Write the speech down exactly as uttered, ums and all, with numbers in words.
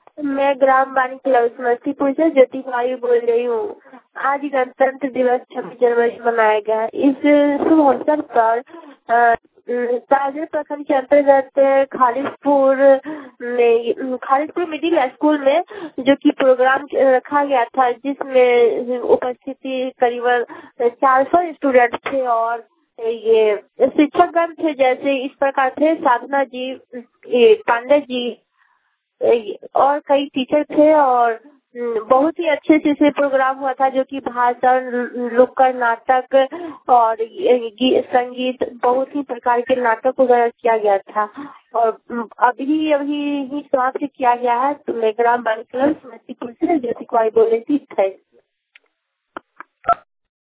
मैं ग्राम बानी क्लब समस्तीपुर से ज्योति कुमारी बोल रही हूँ। आज गणतंत्र दिवस छब्बीस जनवरी मनाया गया। इस शुभ अवसर पर ताजर प्रखंड के अंतर्गत खालिशपुर में खालिशपुर मिडिल स्कूल में जो कि प्रोग्राम रखा गया था, जिसमें उपस्थिति करीबन चार सौ स्टूडेंट थे और ये शिक्षकगण थे, जैसे इस प्रकार थे साधना जी, पांडे जी और कई टीचर थे। और बहुत ही अच्छे से से प्रोग्राम हुआ था, जो कि भाषण, नुक्कड़ नाटक और संगीत, बहुत ही प्रकार के नाटक वगैरह किया गया था। और अभी अभी ही समाप्त किया गया है। तो मैं ग्राम बानी क्लब समस्तीपुर से ज्योति कुमारी बोल रही थी।